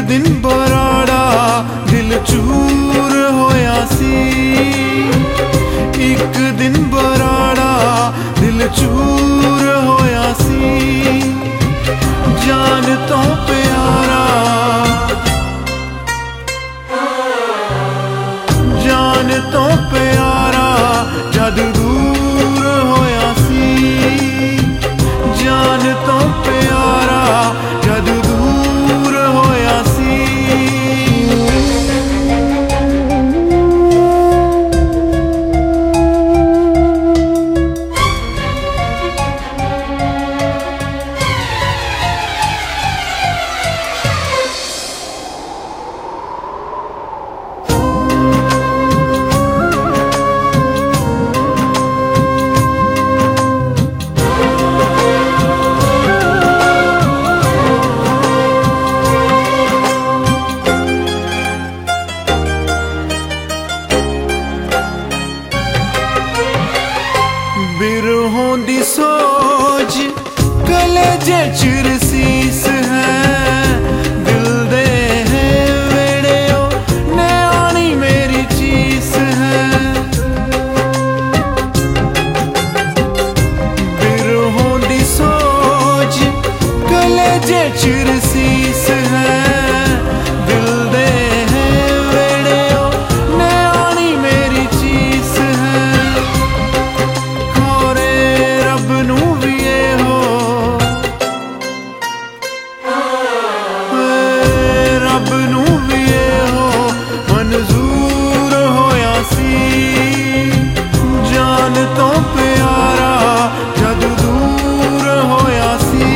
दिन बराड़ा दिल चूर होया सी, एक दिन बराड़ा दिल चूर होया सी। जान तो प्यारा, जान तो प्यारा जद दूर होया सी, जान तो प्यारा जद दूर होया सी। बिरहों दी सोच कलेजे चिरसीस है, दिल दे है वेड़े ओ नयानी मेरी चीस है। बिरहों दी सोच कलेजे चिरसीस है, दिल दे है वेड़े ओ नयानी मेरी चीस है। जान तो प्यारा जद दूर होया सी।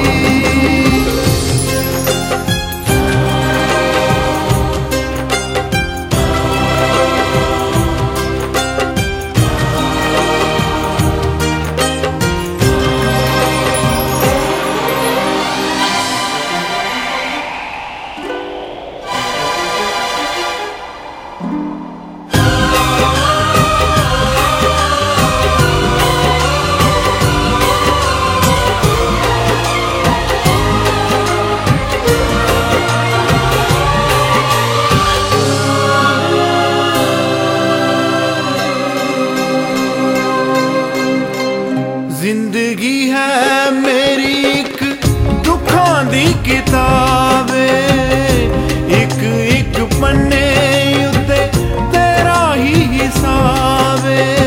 जिंदगी है मेरी एक दुखां दी किताब, एक एक पन्ने उत्ते तेरा ही हिसाब।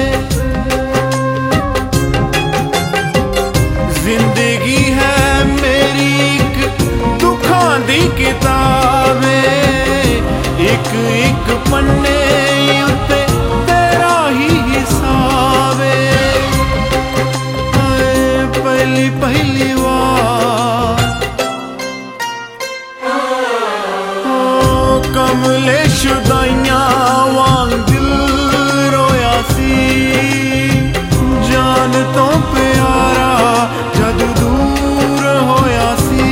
जिंदगी है मेरी एक दुखां दी किताब, एक एक पन्ने उत्ते तेरा ही हिसाब। पहली पहली बार कमले शुदाइयां वांग दिल रोया सी। जान तो प्यारा जद दूर होया सी।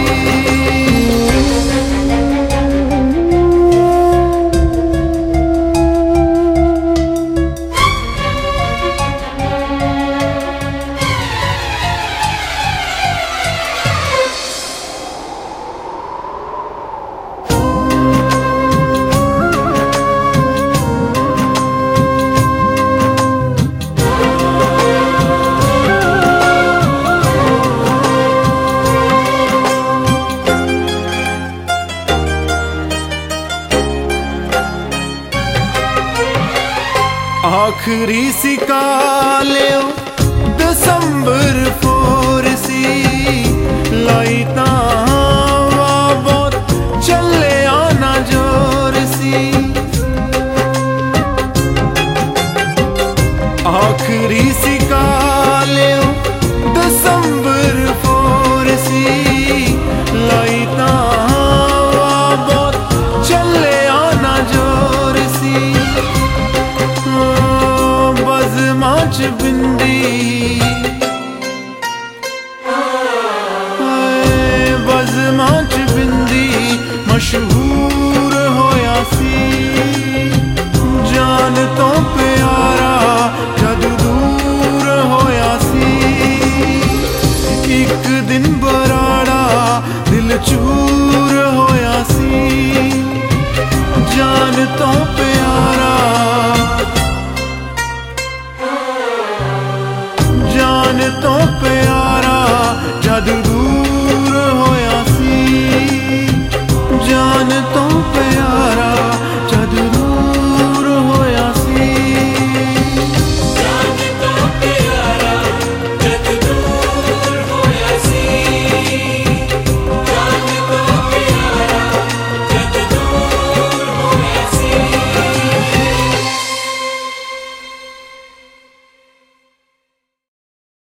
आखिरी सिका लियो दिसंबर 4 सी, लाई तावा बहुत चले आना जोर सी। आखिरी सिका लियो दिसंबर 4 सी, लाई तावा बहुत चले आना जोर सी। बज़मां च बिंदी तो